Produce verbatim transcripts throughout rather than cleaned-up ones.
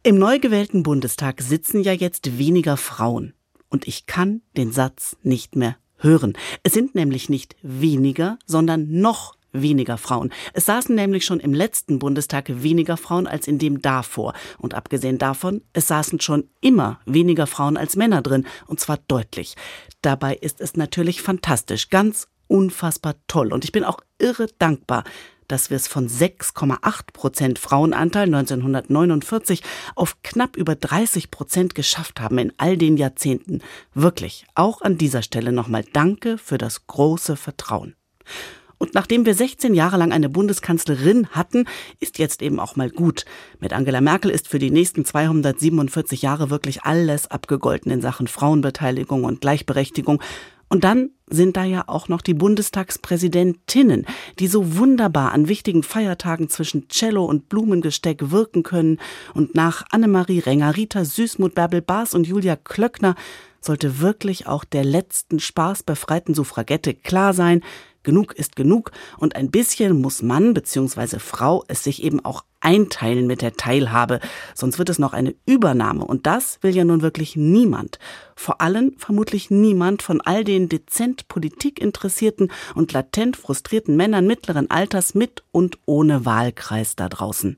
Im neu gewählten Bundestag sitzen ja jetzt weniger Frauen. Und ich kann den Satz nicht mehr hören. Es sind nämlich nicht weniger, sondern noch weniger Frauen. Es saßen nämlich schon im letzten Bundestag weniger Frauen als in dem davor. Und abgesehen davon, es saßen schon immer weniger Frauen als Männer drin. Und zwar deutlich. Dabei ist es natürlich fantastisch, ganz unfassbar toll. Und ich bin auch irre dankbar, dass wir es von sechs Komma acht Prozent Frauenanteil neunzehnhundertneunundvierzig auf knapp über dreißig Prozent geschafft haben in all den Jahrzehnten. Wirklich, auch an dieser Stelle nochmal Danke für das große Vertrauen. Und nachdem wir sechzehn Jahre lang eine Bundeskanzlerin hatten, ist jetzt eben auch mal gut. Mit Angela Merkel ist für die nächsten zweihundertsiebenundvierzig Jahre wirklich alles abgegolten in Sachen Frauenbeteiligung und Gleichberechtigung. Und dann sind da ja auch noch die Bundestagspräsidentinnen, die so wunderbar an wichtigen Feiertagen zwischen Cello und Blumengesteck wirken können. Und nach Annemarie Renger, Rita Süßmuth, Bärbel Baas und Julia Klöckner sollte wirklich auch der letzten spaßbefreiten Suffragette klar sein: Genug ist genug, und ein bisschen muss Mann bzw. Frau es sich eben auch einteilen mit der Teilhabe. Sonst wird es noch eine Übernahme, und das will ja nun wirklich niemand. Vor allem vermutlich niemand von all den dezent politikinteressierten und latent frustrierten Männern mittleren Alters mit und ohne Wahlkreis da draußen.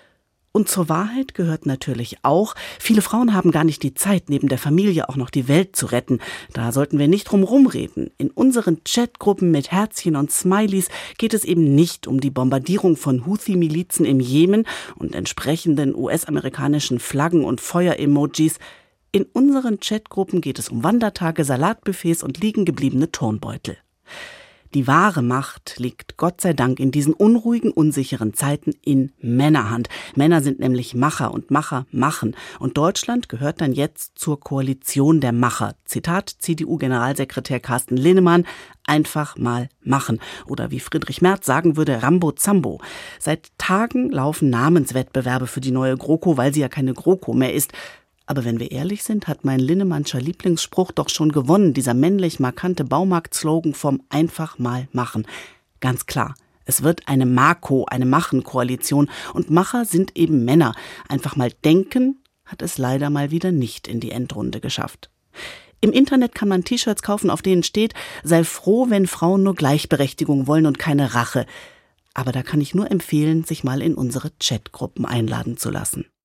Und zur Wahrheit gehört natürlich auch, viele Frauen haben gar nicht die Zeit, neben der Familie auch noch die Welt zu retten. Da sollten wir nicht drum rumreden. In unseren Chatgruppen mit Herzchen und Smileys geht es eben nicht um die Bombardierung von Houthi-Milizen im Jemen und entsprechenden U S-amerikanischen Flaggen und Feuer-Emojis. In unseren Chatgruppen geht es um Wandertage, Salatbuffets und liegengebliebene Turnbeutel. Die wahre Macht liegt Gott sei Dank in diesen unruhigen, unsicheren Zeiten in Männerhand. Männer sind nämlich Macher, und Macher machen. Und Deutschland gehört dann jetzt zur Koalition der Macher. Zitat C D U-Generalsekretär Carsten Linnemann: einfach mal machen. Oder wie Friedrich Merz sagen würde, Rambo Zambo. Seit Tagen laufen Namenswettbewerbe für die neue GroKo, weil sie ja keine GroKo mehr ist. Aber wenn wir ehrlich sind, hat mein Linnemannscher Lieblingsspruch doch schon gewonnen, dieser männlich markante Baumarkt-Slogan vom einfach mal machen. Ganz klar, es wird eine Mako, eine Machen-Koalition, und Macher sind eben Männer. Einfach mal denken hat es leider mal wieder nicht in die Endrunde geschafft. Im Internet kann man T-Shirts kaufen, auf denen steht: sei froh, wenn Frauen nur Gleichberechtigung wollen und keine Rache. Aber da kann ich nur empfehlen, sich mal in unsere Chatgruppen einladen zu lassen.